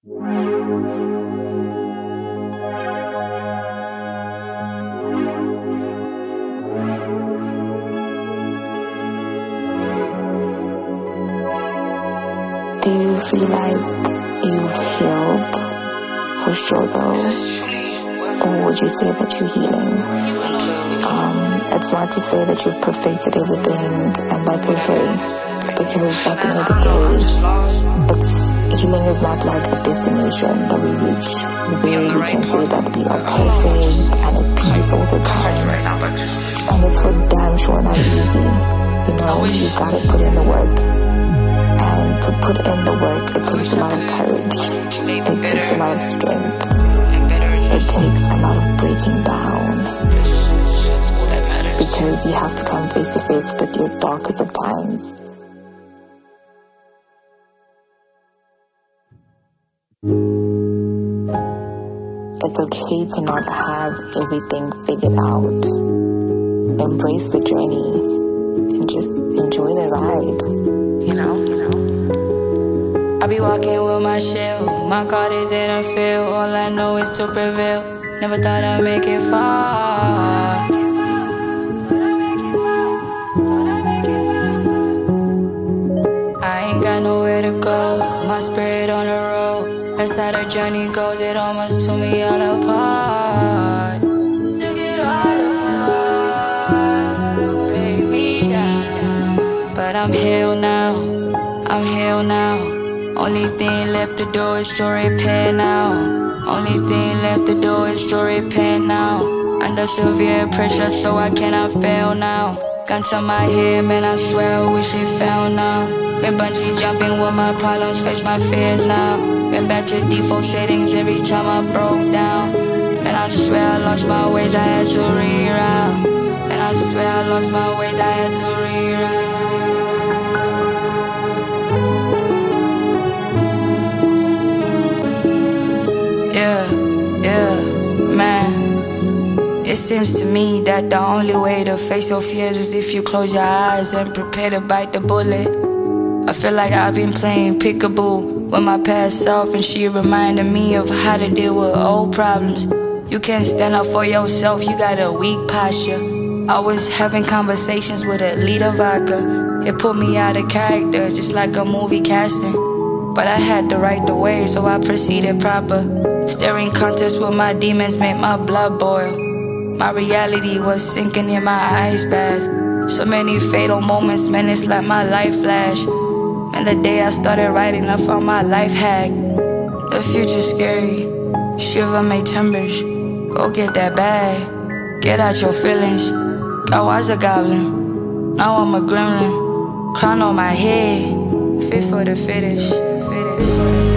Do you feel like you've healed? For sure though. Or would you say that you're healing? It's not to say that you've perfected everything, and that's okay. Because at the end of the day, healing is not like a destination that we reach where we can say that we are perfect and at peace all the time. And it's for damn sure not easy. You gotta put in the work. And to put in the work, it takes a lot of courage. It takes a lot of strength. It takes a lot of breaking down. Because you have to come face to face with your darkest of times. It's okay to not have everything figured out. Embrace the journey and just enjoy the ride. I be walking with my shield. My God is in a field. All I know is to prevail. Never thought I'd make it far. I ain't got nowhere to go. My spirit on the road. That's how the journey goes. It almost tore me all apart. Took it all apart. Break me down. But I'm healed now. I'm healed now. Only thing left to do is to repent now. Only thing left to do is to repent now. Under severe pressure, so I cannot fail now. Gun to my head, man, I swear I wish it fell now. Been bungee jumping with my problems, face my fears now. Been back to default settings every time I broke down. And I swear I lost my ways, I had to reroute. And I swear I lost my ways, I had to reroute. Yeah, man. It seems to me that the only way to face your fears is if you close your eyes and prepare to bite the bullet. I feel like I've been playing peekaboo with my past self, and she reminded me of how to deal with old problems. You can't stand up for yourself, you got a weak posture. I was having conversations with a leader vodka. It put me out of character, just like a movie casting. But I had to write the way, so I proceeded proper. Staring contest with my demons made my blood boil. My reality was sinking in my ice bath. So many fatal moments, man, it's like my life flashed. And the day I started writing, I found my life hack. The future's scary, shiver my timbers. Go get that bag, get out your feelings. I was a goblin, now I'm a gremlin. Crown on my head, fit for the fittest.